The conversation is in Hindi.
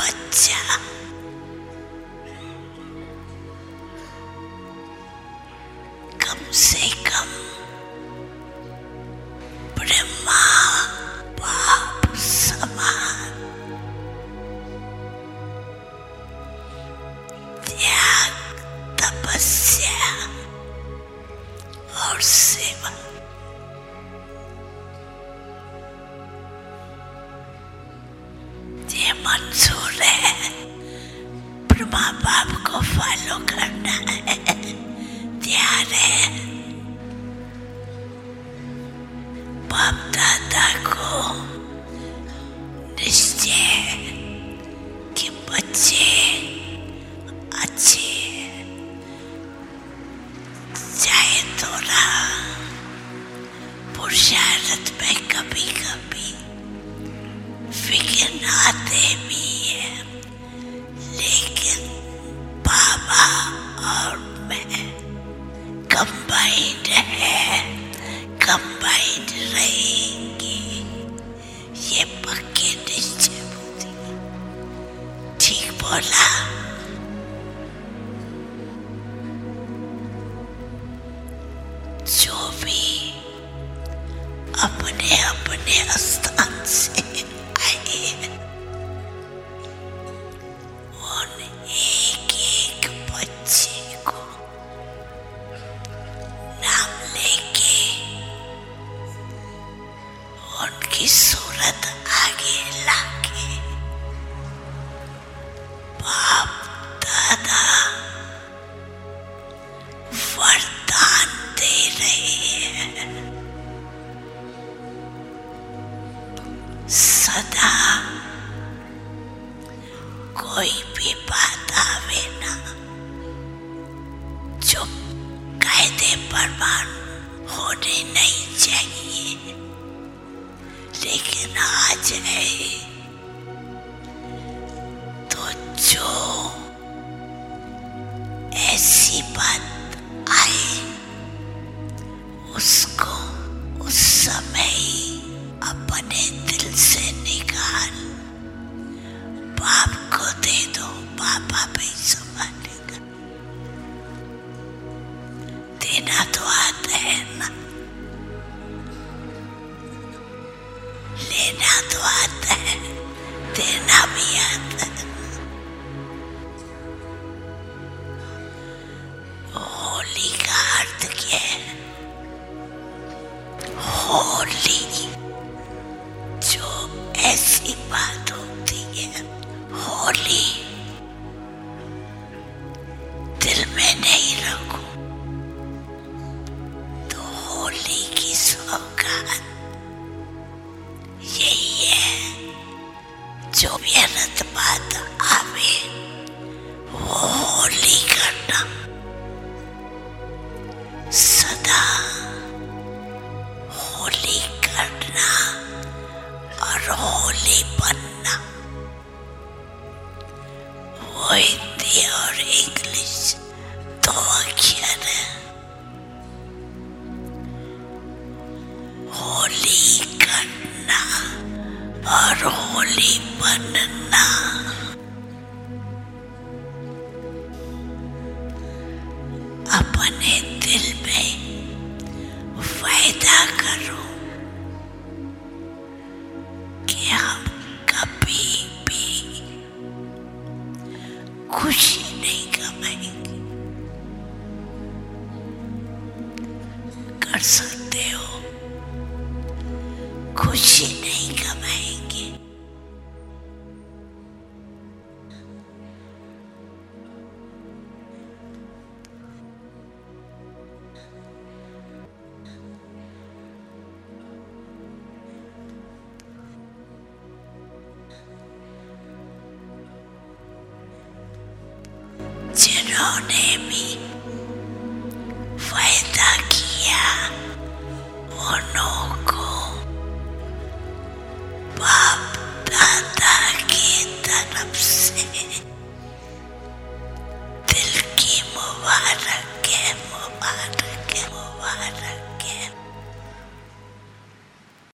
बच्चा कम से कम ब्रह्मा बाप समान त्याग, तपस्या और सेवा ये मंजूर है। ब्रह्मा बाप को फॉलो करना है, तैयार है। बाप दादा को निश्चय कि बच्चे अच्छे, चाहे थोड़ा पुरुषार्थ में कभी कभी विघ्न आते भी है, लेकिन बाबा और मैं कंबाइंड है, कंबाइंड रहेंगे, ये पक्के निश्चय बुद्धि। ठीक बोला। जो भी अपने अपने स्थान से आए, उन एक एक बच्चे को नाम लेके उनकी सूरत आगे लाके बाप दादा वरदान दे रहे हैं। सदा कोई भी बात आवे ना जो कायदे प्रमाण होने नहीं चाहिए, लेकिन आ जाए तो जो ऐसी बात आए उसको उस समय ही अपने दिल से निकाल बाप को दे दो, पापा भी संभालेगा। देना तो आता है ना, लेना तो आता है, देना भी आता है। होली का अर्थ क्या है? होली जो ऐसी बात होती है, होली दिल में नहीं रखो तो होली की सौगात यही है। जो व्यर्थ बात आवे वो होली करना, सदा होली करना और होली बनना। वो हिंदी और इंग्लिश दो अक्षर है। होली करना और होली बनना। अपने दिल में वायदा करो कि हम कभी भी खुशी नहीं कमाएंगे। कर सकते हो, खुशी नहीं कमाएंगे। जिन्होंने भी